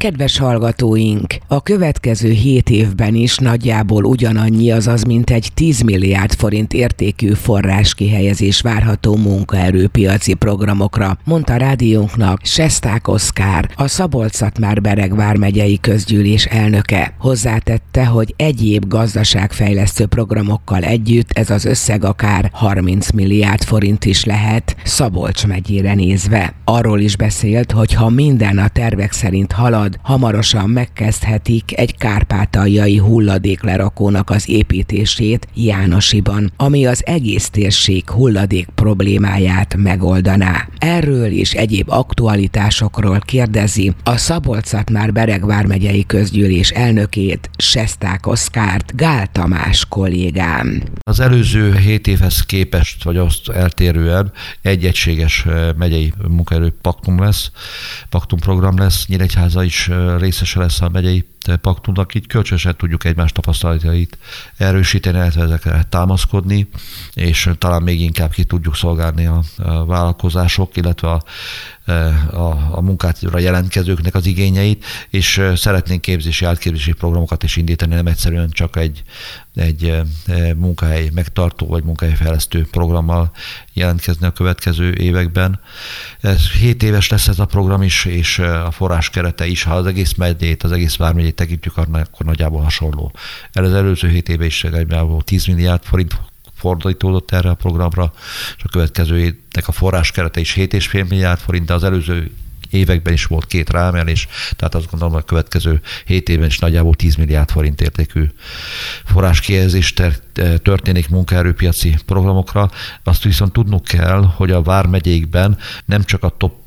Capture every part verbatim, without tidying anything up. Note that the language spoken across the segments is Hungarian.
Kedves hallgatóink, a következő hét évben is nagyjából ugyanannyi, azaz mintegy tíz milliárd forint értékű forráskihelyezés várható munkaerőpiaci programokra, mondta rádiónknak Sesták Oszkár, a Szabolcs-Szatmár-Bereg vármegyei közgyűlés elnöke. Hozzátette, hogy egyéb gazdaságfejlesztő programokkal együtt ez az összeg akár harminc milliárd forint is lehet Szabolcs megyére nézve. Arról is beszélt, hogy ha minden a tervek szerint halad, hamarosan megkezdhetik egy kárpátaljai hulladéklerakónak az építését Jánosiban, ami az egész térség hulladék problémáját megoldaná. Erről és egyéb aktualitásokról kérdezi a Szabolcs-Szatmár-Bereg vármegyei közgyűlés elnökét, Sesták Oszkárt Gál Tamás kollégám. Az előző hét évhez képest, vagy azt eltérően egy egységes megyei munkaerő paktum lesz, paktumprogram lesz, Nyíregyháza is részese lesz a megyei paktumnak, így kölcsönösen tudjuk egymás tapasztalatait erősíteni, illetve ezekre támaszkodni, és talán még inkább ki tudjuk szolgálni a, a vállalkozások, illetve a, a, a munkára jelentkezőknek az igényeit, és szeretnénk képzési, átképzési programokat is indítani, nem egyszerűen csak egy, egy munkahely megtartó vagy munkahelyfejlesztő programmal jelentkezni a következő években. Ez hét éves lesz ez a program is, és a forrás kerete is, ha az egész megyét, az egész vármegyét tekintjük, akkor nagyjából hasonló. El az előző hét évben is nagyjából tíz milliárd forint fordítódott erre a programra, és a következő évnek a forrás kerete is hét egész öt milliárd forint, de az előző években is volt két ráemelés, tehát azt gondolom, hogy a következő hét évben is nagyjából tíz milliárd forint értékű forráskihelyezés történik munkaerőpiaci programokra. Azt viszont tudnunk kell, hogy a vármegyékben nem csak a top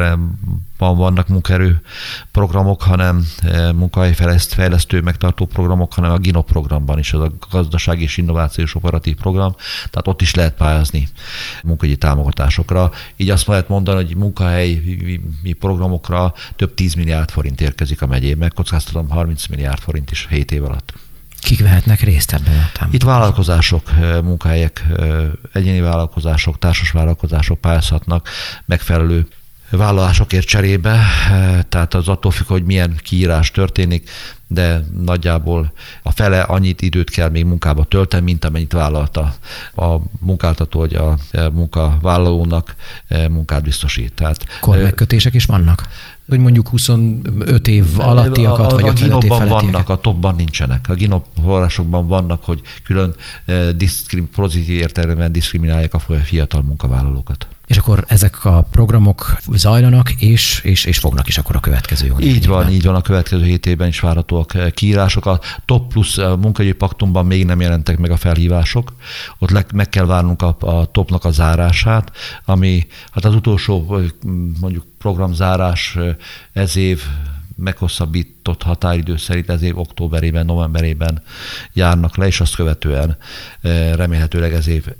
vannak munkaerő programok, hanem munkahelyfejlesztő megtartó programok, hanem a GINO programban is, ez a gazdasági és innovációs operatív program, tehát ott is lehet pályázni munkahogyi támogatásokra. Így azt lehet mondani, hogy munkahelyi programokra több tíz milliárd forint érkezik a megyében, megkockáztatom harminc milliárd forint is hét év alatt. Kik vehetnek részt ebben a támogatásban? Itt vállalkozások, munkahelyek, egyéni vállalkozások, társas vállalkozások pályázhatnak megfelelő vállalásokért cserébe, tehát az attól függ, hogy milyen kiírás történik, de nagyjából a fele annyit időt kell még munkába tölteni, mint amennyit vállalta a munkáltató, vagy a munkavállalónak munkát biztosít. Tehát kormegkötések is vannak? Hogy mondjuk huszonöt év alattiakat, a, vagy a ötven év felettiaket? Vannak, a topban nincsenek. A GINO forrásokban vannak, hogy külön diszkrim, pozitív értelemben diszkriminálják a fiatal munkavállalókat. És akkor ezek a programok zajlanak, és, és, és fognak is akkor a következő hónapban. Így van, így van, a következő hét évben is várhatóak kiírások. A top plusz munkahogyi paktumban még nem jelentek meg a felhívások. Ott le, meg kell várnunk a, a topnak a zárását, ami hát az utolsó mondjuk programzárás ez év meghosszabbított határidő szerint ez év októberében, novemberében járnak le, és azt követően remélhetőleg ez év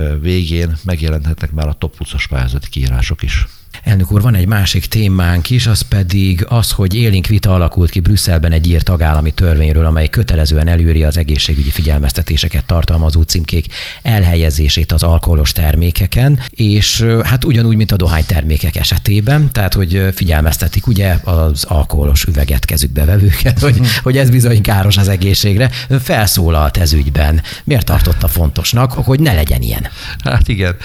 végén megjelenthetnek már a top pluszos pályázati kiírások is. Elnök úr, van egy másik témánk is, az pedig az, hogy élénk vita alakult ki Brüsszelben egy ír tagállami törvényről, amely kötelezően előírja az egészségügyi figyelmeztetéseket tartalmazó címkék elhelyezését az alkoholos termékeken, és hát ugyanúgy, mint a dohánytermékek esetében, tehát hogy figyelmeztetik ugye az alkoholos üveget kezükbe vevőket, hogy, hogy ez bizony káros az egészségre. Felszólalt ez ügyben. Miért tartotta fontosnak, hogy ne legyen ilyen? Hát igen,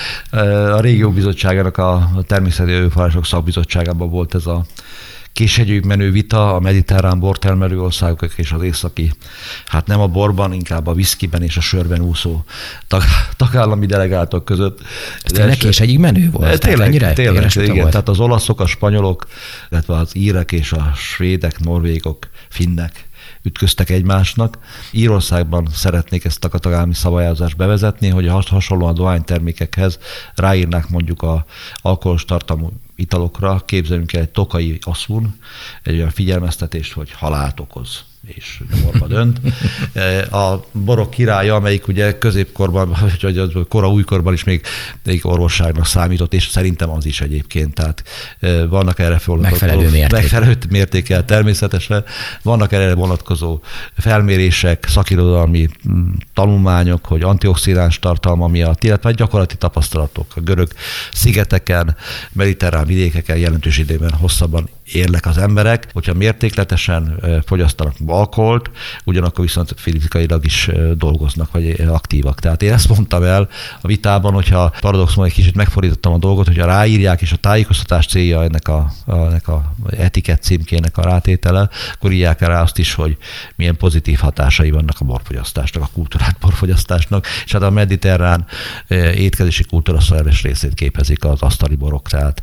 a Régiók Bizottságának a természeti erőforrások szakbizottságában volt ez a késhegyűig menő vita a mediterrán bortermelő országok és az északi, hát nem a borban, inkább a viszkiben és a sörben úszó tag, tagállami delegáltak között. Ez tényleg késhegyig menő volt? Tényleg, tényleg, tényleg igen. Volt? Tehát az olaszok, a spanyolok, illetve az írek és a svédek, norvégok, finnek ütköztek egymásnak. Írországban szeretnék ezt a tagállami szabályozást bevezetni, hogy hasonlóan a dohánytermékekhez ráírnák mondjuk a alkoholos tartalmú italokra, képzeljünk el egy tokai aszun, egy olyan figyelmeztetést, hogy halált okoz és nyomorba dönt. A borok királya, amelyik ugye középkorban, vagy kora újkorban is még, még orvosságnak számított, és szerintem az is egyébként. Tehát vannak erre megfelelő mérték. megfelelő mértékkel természetesen. Vannak erre vonatkozó felmérések, szakirodalmi tanulmányok, hogy antioxidáns tartalma miatt, illetve gyakorlati tapasztalatok. A görög szigeteken, mediterrán vidékeken jelentős időben hosszabban élnek az emberek, hogyha mértékletesen fogyasztanak alkoholt, ugyanakkor viszont fizikailag is dolgoznak, vagy aktívak. Tehát én ezt mondtam el a vitában, hogyha paradoxon egy kicsit megfordítottam a dolgot, hogyha ráírják, és a tájékoztatás célja ennek a, a, ennek a etikett címkének a rátétele, akkor írják rá azt is, hogy milyen pozitív hatásai vannak a borfogyasztásnak, a kultúrát borfogyasztásnak, és hát a mediterrán étkezési kultúra szerves részét képezik az asztali borok. Tehát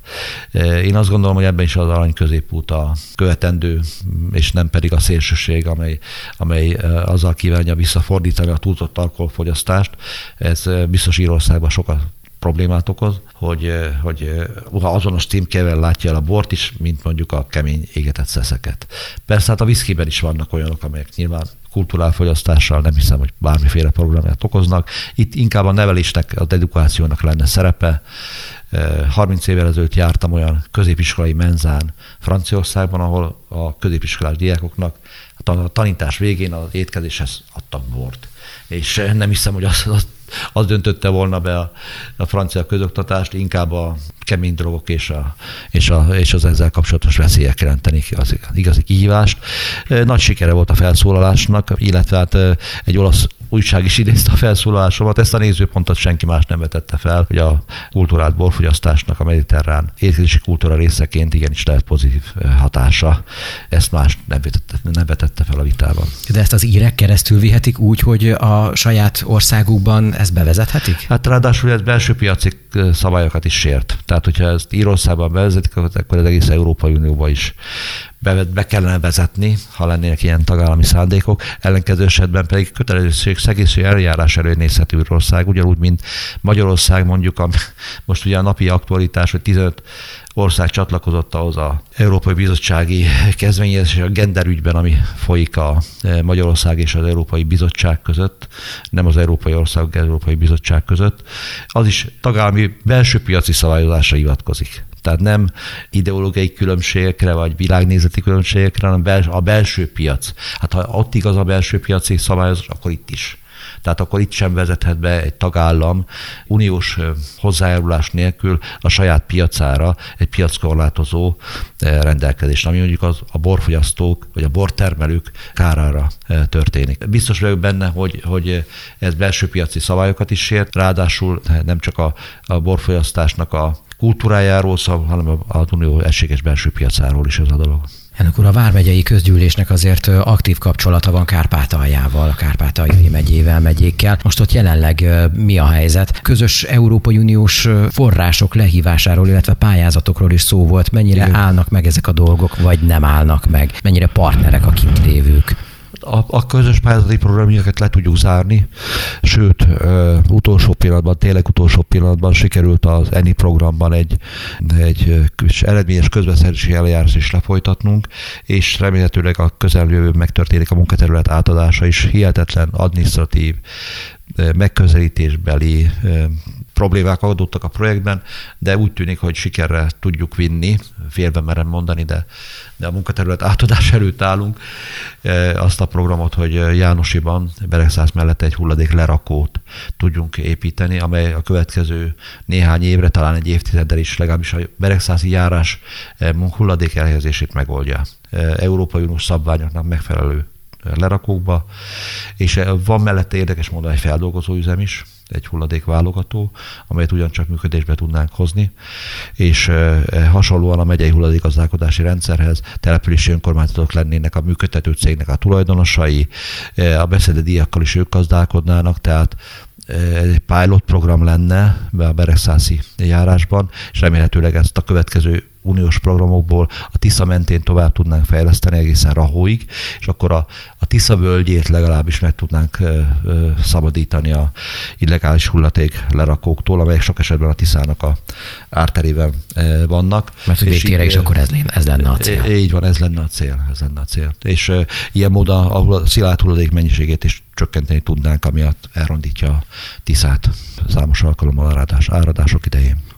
én azt gondolom, hogy ebben is az arany középút a követendő, és nem pedig a szélsőség, amely, amely azzal kívánja visszafordítani a túlzott alkoholfogyasztást. Ez biztos Írországban sokat problémát okoz, hogy, hogy azonos címkével látja el a bort is, mint mondjuk a kemény égetett szeszeket. Persze hát a viszkiben is vannak olyanok, amelyek nyilván kulturálfogyasztással nem hiszem, hogy bármiféle problémát okoznak. Itt inkább a nevelésnek, az edukációnak lenne szerepe. harminc évvel ezelőtt jártam olyan középiskolai menzán Franciaországban, ahol a középiskolás diákoknak a tanítás végén az étkezéshez adtak bort. És nem hiszem, hogy az, az, az döntötte volna be a, a francia közoktatást, inkább a kemény drogok és, a, és, a, és az ezzel kapcsolatos veszélyek jelentenik az igazi kihívást. Nagy sikere volt a felszólalásnak, illetve hát egy olasz újság is idézte a felszólalásomat. Ezt a nézőpontot senki más nem vetette fel, hogy a kulturált borfogyasztásnak a mediterrán étkezési kultúra részeként igenis lehet pozitív hatása. Ezt más nem vetette, nem vetette fel a vitában. De ezt az írek keresztül vihetik úgy, hogy a saját országukban ezt bevezethetik? Hát ráadásul ez belső piaci szabályokat is sért. Tehát, hogyha ezt Írországban bevezetik, akkor az egész Európai Unióban is be, be kellene vezetni, ha lennének ilyen tagállami szándékok. Ellenkező esetben pedig kötelezettség szegési eljárás elő nézhet Írország, ugyanúgy, mint Magyarország mondjuk, a, most ugye a napi aktualitás, hogy tizenöt ország csatlakozott ahhoz az Európai Bizottsági kezdeményezés a genderügyben, ami folyik a Magyarország és az Európai Bizottság között, nem az Európai Országok, az Európai Bizottság között. Az is tagállami belső piaci szabályozásra hivatkozik. Tehát nem ideológiai különbségekre, vagy világnézeti különbségekre, hanem a belső piac. Hát ha ott igaz a belső piaci szabályozás, akkor itt is. Tehát akkor itt sem vezethet be egy tagállam uniós hozzájárulás nélkül a saját piacára egy piackorlátozó rendelkezést, ami mondjuk az, a borfogyasztók vagy a bortermelők kárára történik. Biztos vagyok benne, hogy, hogy ez belső piaci szabályokat is sért, ráadásul nem csak a, a borfogyasztásnak a kultúrájáról szól, hanem az unió egységes belső piacáról is ez a dolog. Elnök úr, a Vármegyei Közgyűlésnek azért aktív kapcsolata van Kárpátaljával, a Kárpátaljai megyével, megyékkel. Most ott jelenleg mi a helyzet? Közös Európai Uniós források lehívásáról, illetve pályázatokról is szó volt. Mennyire Igen. állnak meg ezek a dolgok, vagy nem állnak meg? Mennyire partnerek a kint lévők? A, a közös pályázati programokat le tudjuk zárni, sőt, ö, utolsó pillanatban, tényleg utolsó pillanatban sikerült az E N I programban egy, egy eredményes közbeszerzési eljárás is lefolytatnunk, és remélhetőleg a közeljövőben megtörténik a munkaterület átadása is. Hihetetlen adminisztratív, megközelítésbeli problémák adottak a projektben, de úgy tűnik, hogy sikerre tudjuk vinni, félben merem mondani, de, de a munkaterület átadás előtt állunk, azt a programot, hogy Jánosiban, Beregszász mellett egy hulladék lerakót tudjunk építeni, amely a következő néhány évre, talán egy évtizeddel is legalábbis a beregszászi járás hulladék elhelyezését megoldja. Európai Uniós szabványoknak megfelelő lerakókba, és van mellette érdekes módon egy feldolgozó üzem is, egy hulladékválogató, amelyet ugyancsak működésbe tudnánk hozni, és hasonlóan a megyei hulladékgazdálkodási rendszerhez települési önkormányzatok lennének a működtető cégnek a tulajdonosai, a beszédedíjakkal is ők gazdálkodnának, tehát ez egy pilot program lenne a beregszászi járásban, és remélhetőleg ezt a következő uniós programokból a Tisza mentén tovább tudnánk fejleszteni egészen Rahóig, és akkor a, a Tisza völgyét legalábbis meg tudnánk ö, ö, szabadítani a illegális hulladék lerakóktól, amelyek sok esetben a Tiszának a árterében ö, vannak. Mert hogy végtére is akkor ez, ez lenne a cél. Így van, ez lenne a cél. Ez lenne a cél. És ö, ilyen módon a szilárd hulladék mennyiségét is csökkenteni tudnánk, amiatt elrondítja a Tiszát számos alkalommal áradás, áradások idején.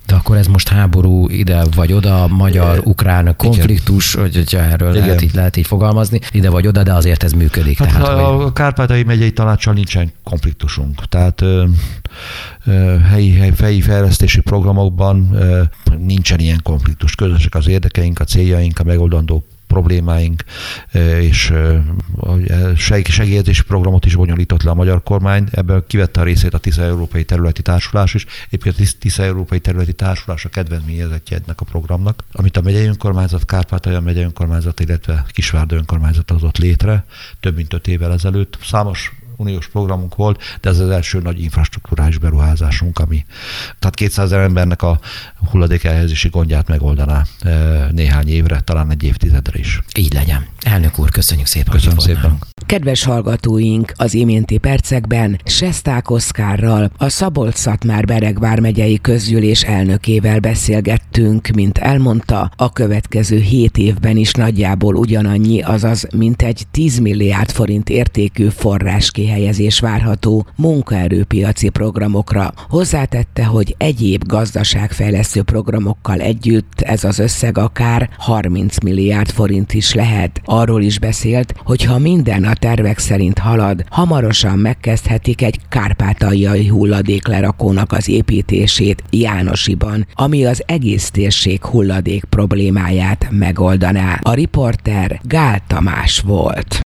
De akkor ez most háború ide vagy oda, magyar-ukrán konfliktus, hogy, hogy erről lehet így, lehet így fogalmazni, ide vagy oda, de azért ez működik. Hát tehát, a, hogy... a Kárpátaljai megyei tanácssal nincsen konfliktusunk. Tehát ö, ö, helyi, helyi, helyi fejlesztési programokban ö, nincsen ilyen konfliktus. Közösek az érdekeink, a céljaink, a megoldandó problémáink, és segélyezési programot is bonyolított le a magyar kormány. Ebből kivette a részét a Tisza Európai Területi Társulás is. Éppen a Tisza Európai Területi Társulás a kedvezményezettje ennek a programnak, amit a megyei önkormányzat, Kárpátalja megyei önkormányzat, illetve Kisvárda önkormányzat hozott létre több mint öt évvel ezelőtt. Számos uniós programunk volt, de ez az első nagy infrastruktúrális beruházásunk, ami tehát kétszázezer embernek a hulladék elhelyezési gondját megoldaná néhány évre, talán egy évtizedre is. Így legyen. Elnök úr, köszönjük szépen. Köszönöm szépen. Kedves hallgatóink, az iménti percekben Sesták Oszkárral, a Szabolcs-Szatmár-Bereg vármegyei közgyűlés elnökével beszélgettünk, mint elmondta, a következő hét évben is nagyjából ugyanannyi, azaz mintegy tíz milliárd forint értékű forrás kihelyezés várható munkaerőpiaci programokra. Hozzátette, hogy egyéb gazdaságfejlesztő programokkal együtt ez az összeg akár harminc milliárd forint is lehet. Arról is beszélt, hogy ha minden a tervek szerint halad, hamarosan megkezdhetik egy kárpátaljai hulladéklerakónak az építését Jánosiban, ami az egész térség hulladék problémáját megoldaná. A riporter Gál Tamás volt.